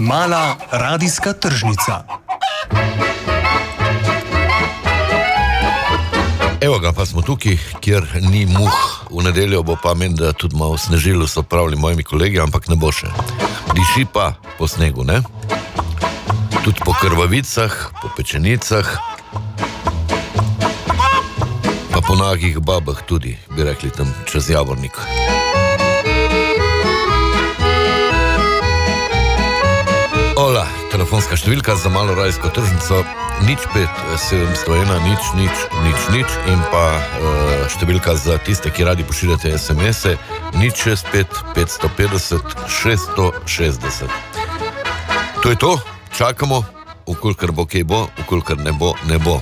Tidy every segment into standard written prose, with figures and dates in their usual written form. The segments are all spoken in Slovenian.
Mala radijska tržnica. Evo ga, pa smo tukaj, kjer ni muh. V nedeljo bo pa meni, da tudi malo snežilo, so pravili moji kolegi, ampak ne bo še. Diši pa po snegu, ne? Tudi po krvavicah, po pečenicah, pa po nagih babah tudi, bi rekli tam čez Javornik. Ola, telefonska številka za malo radijsko tržnico 05-701 000 in pa številka za tiste, ki radi pošiljate SMS-e 065-550-660. To je to, čakamo, ukolikor bo kaj bo, ukolikor ne bo, ne bo.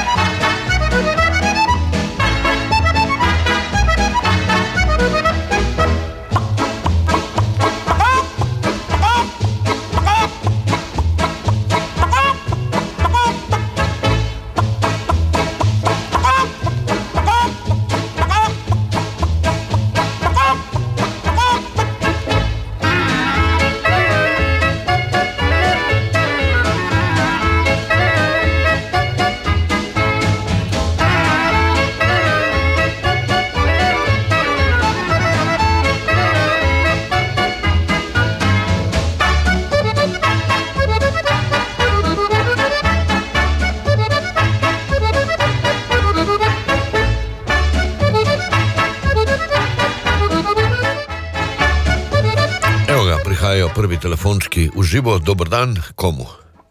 Prvi telefončki v živo, dober dan, komu?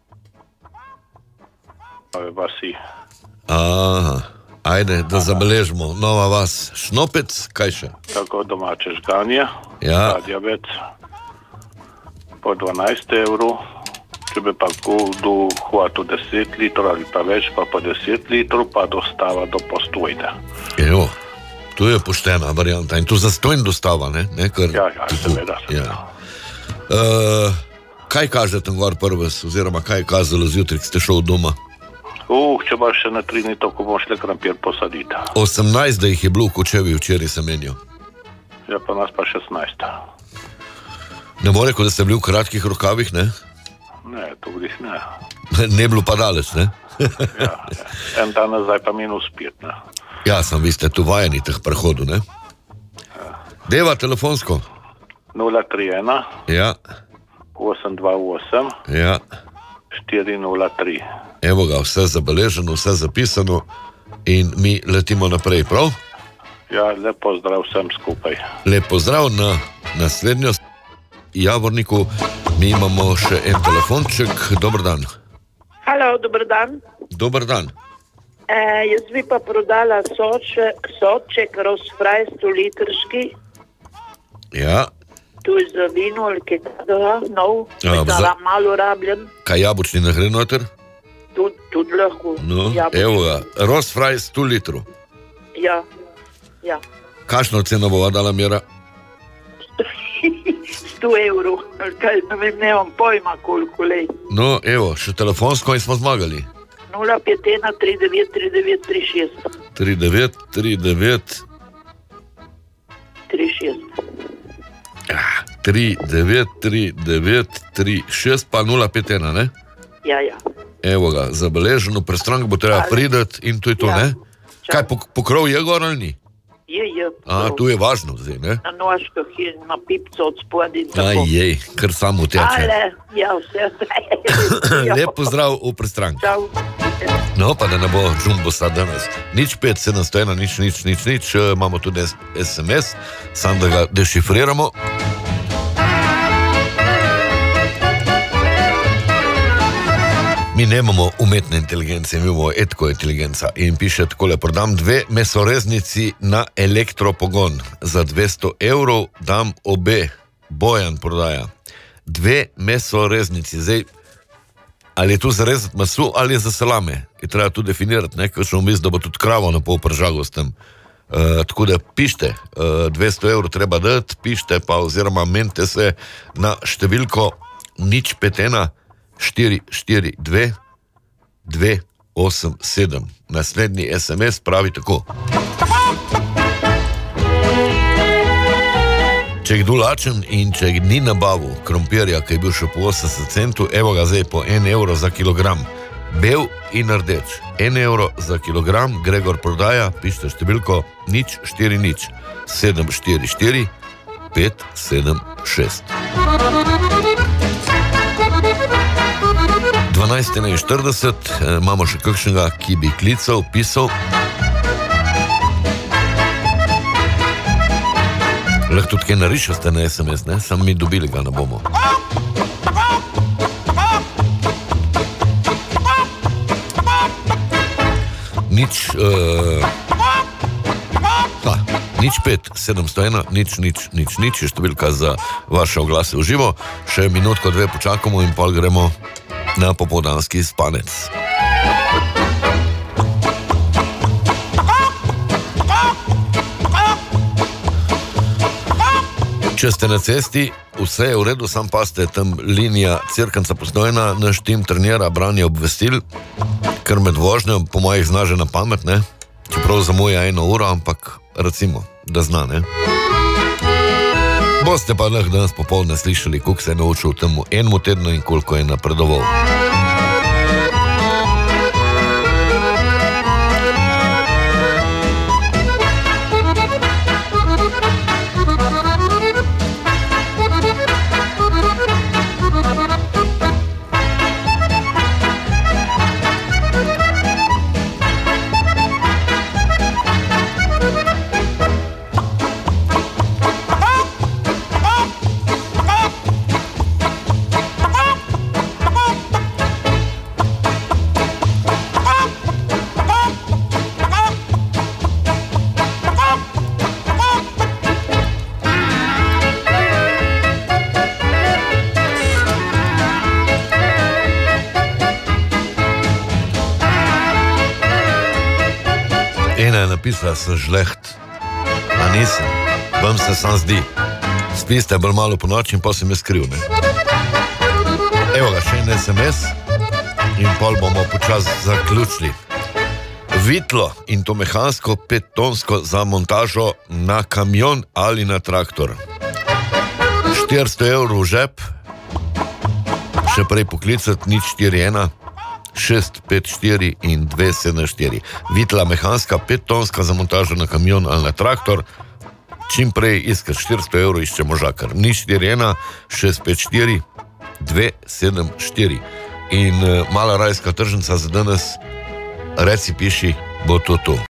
Vasi. Aha, ajde, da zabeležimo. Nova vas, Šnopec, kaj še? Tako domače žganje, ja. Diabet, po 12 evrov, če bi pa kudu hvatil 10 litrov ali pa več, pa po 10 litrov, pa dostava do postojne. Evo, tu je poštena varianta in tu zastojn dostava, ne? Ja, seveda. Kaj kaže tam gor prves, oziroma kaj je kazalo zjutraj, ki ste šel doma? Če baš še na 3 dni, tako bomo šli krampir posaditi. 18, da jih je bilo v Kočevi včeraj se menijo. Ja, pa nas pa 16. Ne bo rekel, da ste bili v kratkih rokavih, ne? Ne, to glih ne. Ne bilo pa daleč, ne? Ja. En dan nazaj pa -5, ne? Ja, vi ste tu vajeni teh prehodu, ne? Ja. Deva telefonsko. 031 ja. 828 ja. 403. Evo ga, vse zabeleženo, vse zapisano in mi letimo naprej, prav? Ja, lep pozdrav vsem skupaj. Lep pozdrav na naslednjo Javorniku. Mi imamo še en telefonček. Dober dan. Halo, dober dan. Dober dan. Jaz bi pa prodala soček Rosfraj 100-litrski. Ja. Tu je za vino ali kaj takega, nov, malo rabljen. Kaj jabučni ne gre noter? Tudi lahko. No, evo ga, Rosfraj 100 litrov. Ja. Kakšno ceno bova dala Mira? 100 evrov, kaj, nemam pojma koliko lej. No, evo, še telefonsko in smo zmagali. 051 39 39 36. 39 3936 pa 051, ne? Ja. Evo ga, zabeleženo, prestrank bo treba prideti in to je to, ne? Kaj, pokrov je gor ali ni? Je. Tu je važno zdaj, ne? Na nožkah je na pipco od spodaj. Ajej, kar samo teče. Ale, ja, vse. Lep pozdrav v prestrank. Čau. No, pa da ne bo džumbosa danes. 05-701 imamo tudi SMS, sam da ga dešifriramo. Mi nemamo umetne inteligence, mi imamo etko inteligenca. In piše takole, prodam 2 mesoreznici na elektropogon. Za 200 evrov dam obe. Bojan prodaja. 2 mesoreznici. Zdaj, ali je tu za rezati masu, ali je za salame. Je treba tu definirati, ne, ker šel misli, da bo tudi kravo na pol pržagal s tem. Tako da pište, 200 evrov treba dati, pište pa oziroma mente se na številko 051 442 287. Naslednji SMS pravi tako. Če je kdo lačen in če ni nabavil krompirja, ki je bil še po 80 centov, evo ga zdaj po 1 evro za kilogram. Bel in rdeč. 1 evro za kilogram, Gregor prodaja, pišite številko 040 744 576. 12:41, imamo še kakšnega, ki bi klical, pisal. Lahko tudi kaj narišaste na SMS, ne? Sam mi dobili ga ne bomo. Nič 5 701 nič je številka za vaše oglase v živo. Še minutko, dve počakamo in pol gremo na popoldanski spanec. Če ste na cesti, vse je v redu, sam pa ste tam linija Cerknica Postojna, naš tim trenira branje obvestil, ker med vožnjo po mojih zna že na pamet, ne? Čeprav zamuja 1 uro, ampak recimo, da zna, ne? Boste pa lahko danes popoldne slišali, koliko se je naučil temu enemu tednu in koliko je napredoval. Ena je napisala, sem žleht, a nisem, vam se sam zdi. Spiste bolj malo po noči in pa sem je skriv, ne? Evo ga, še en SMS in pol bomo počas zaključili. Vitlo in to mehansko 5-tonsko za montažo na kamion ali na traktor. 400 evrov v žep, še prej poklicati 041 654 in 274. Vitla mehanska 5-tonska za montažo na kamion ali na traktor. Čim prej iskati 400 evrov iščemo žakar. 041 654 274. In mala rajska tržnica za danes, reci piši, bo to.